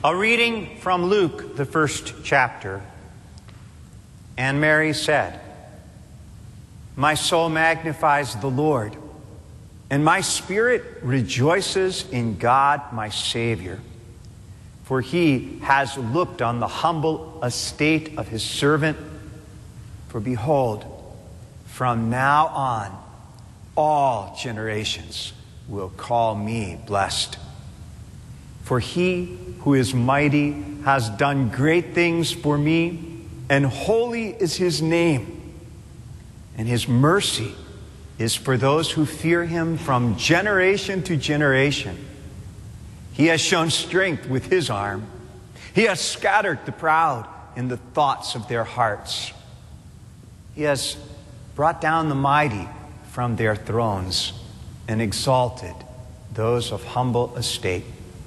A reading from Luke, the first chapter. And Mary said, "My soul magnifies the Lord, and my spirit rejoices in God my Savior. For he has looked on the humble estate of his servant. For behold, from now on, all generations will call me blessed. For he who is mighty has done great things for me, and holy is his name. And his mercy is for those who fear him from generation to generation. He has shown strength with his arm. He has scattered the proud in the thoughts of their hearts. He has brought down the mighty from their thrones and exalted those of humble estate.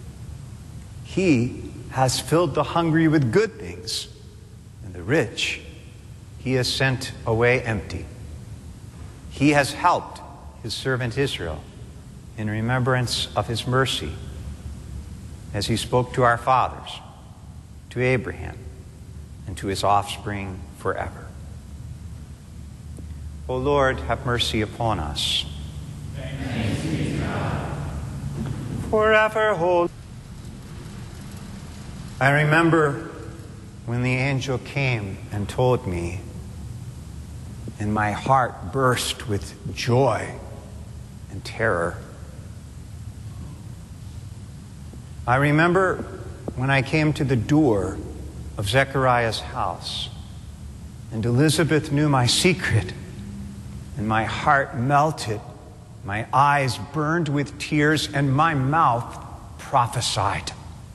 He has filled the hungry with good things, and the rich he has sent away empty. He has helped his servant Israel in remembrance of his mercy, as he spoke to our fathers, to Abraham, and to his offspring forever." O Lord, have mercy upon us. Thanks be to God. Forever hold. I remember when the angel came and told me, and my heart burst with joy and terror. I remember when I came to the door of Zechariah's house, and Elizabeth knew my secret, and my heart melted, my eyes burned with tears, and my mouth prophesied.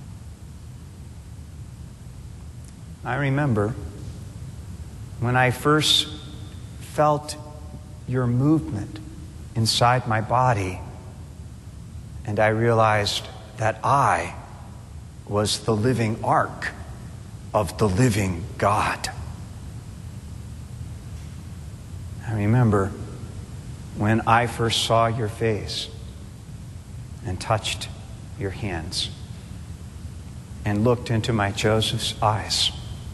I remember when I first felt your movement inside my body, and I realized that I was the living ark of the living God. I remember when I first saw your face and touched your hands and looked into my Joseph's eyes.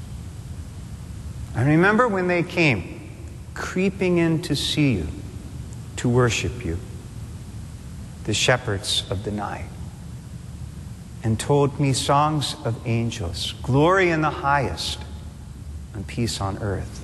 I remember when they came creeping in to see you, to worship you, the shepherds of the night, and told me songs of angels, glory in the highest, and peace on earth.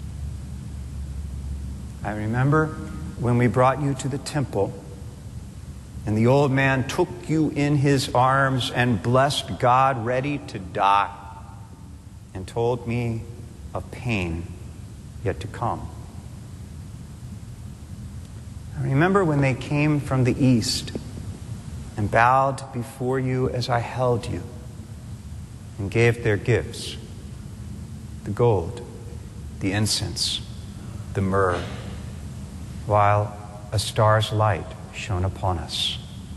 I remember when we brought you to the temple, and the old man took you in his arms and blessed God, ready to die, and told me of pain yet to come. I remember when they came from the east and bowed before you as I held you and gave their gifts, the gold, the incense, the myrrh, while a star's light shone upon us.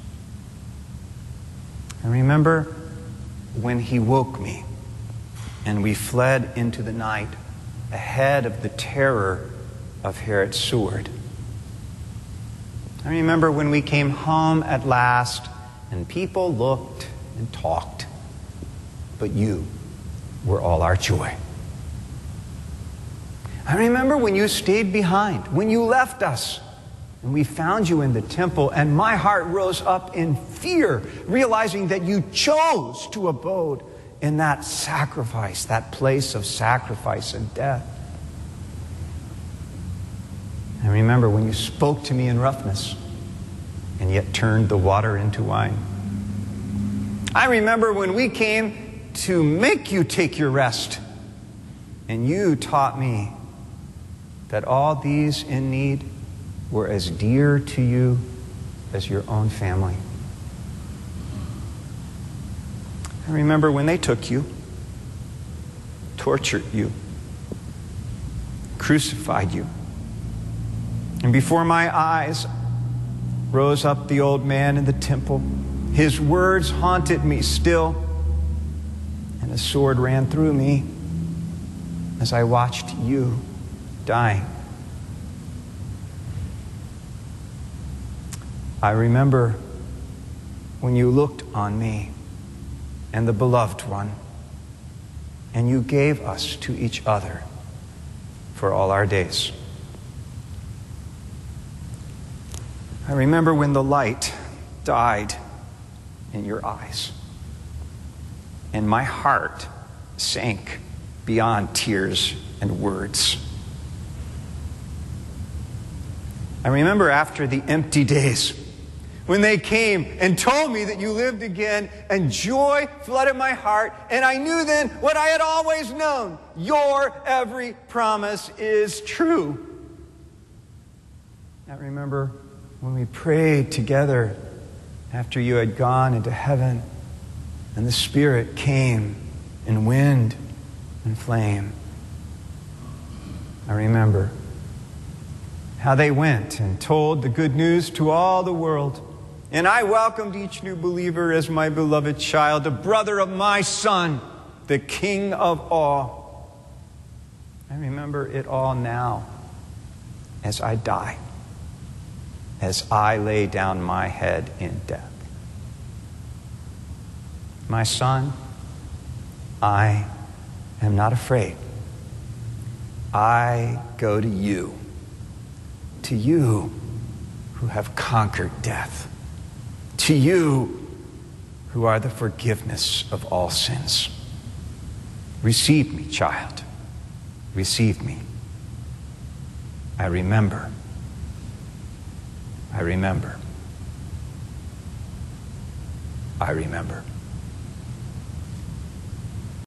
I remember when he woke me and we fled into the night ahead of the terror of Herod's sword. I remember when we came home at last and people looked and talked, but you were all our joy. I remember when you stayed behind, when you left us, and we found you in the temple, and my heart rose up in fear, realizing that you chose to abode in that sacrifice, that place of sacrifice and death. I remember when you spoke to me in roughness and yet turned the water into wine. I remember when we came to make you take your rest, and you taught me that all these in need were as dear to you as your own family. I remember when they took you, tortured you, crucified you, and before my eyes rose up the old man in the temple. His words haunted me still, and a sword ran through me as I watched you dying. I remember when you looked on me and the beloved one, and you gave us to each other for all our days. I remember when the light died in your eyes, and my heart sank beyond tears and words. I remember after the empty days, when they came and told me that you lived again, and joy flooded my heart, and I knew then what I had always known: your every promise is true. I remember when we prayed together after you had gone into heaven, and the Spirit came in wind and flame. I remember how they went and told the good news to all the world. And I welcomed each new believer as my beloved child, a brother of my Son, the King of all. I remember it all now as I die, as I lay down my head in death. My son, I am not afraid. I go to you who have conquered death, to you who are the forgiveness of all sins. Receive me, child. Receive me. I remember. I remember. I remember.